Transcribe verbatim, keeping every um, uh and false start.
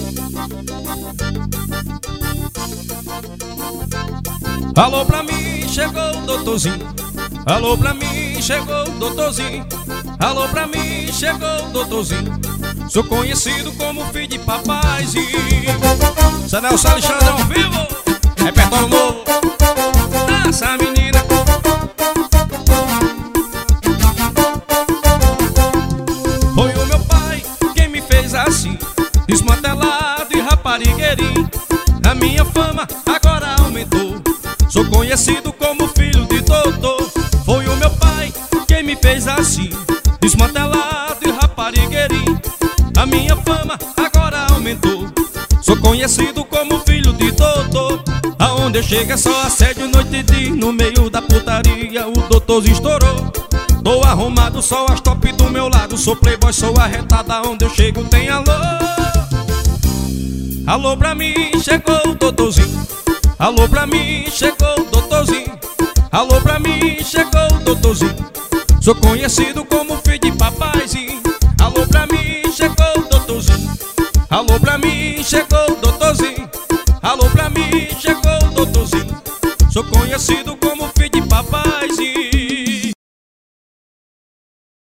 Alô pra mim, chegou o doutorzinho. Alô pra mim, chegou o doutorzinho. Alô pra mim, chegou o doutorzinho. Sou conhecido como filho de papaizinho. Zé Nelson Alexandre ao vivo, repertório novo. Dança, menina. Foi o meu pai quem me fez assim, desmantelado e raparigueirinho. A minha fama agora aumentou. Sou conhecido como filho de doutor. Foi o meu pai quem me fez assim, desmantelado e raparigueirinho. A minha fama agora aumentou. Sou conhecido como filho de doutor. Aonde eu chego é só assédio noite e dia. No meio da putaria o doutorzinho estourou. Tô arrumado, só as top do meu lado. Sou playboy, sou arretado. Aonde eu chego tem alô. Alô pra mim, chegou o doutorzinho. Alô pra mim, chegou o doutorzinho. Alô pra mim, chegou o doutorzinho. Sou conhecido como filho de papaizinho. Alô pra mim, chegou o doutorzinho. Alô pra mim, chegou o doutorzinho. Alô pra mim, chegou o doutorzinho. Sou conhecido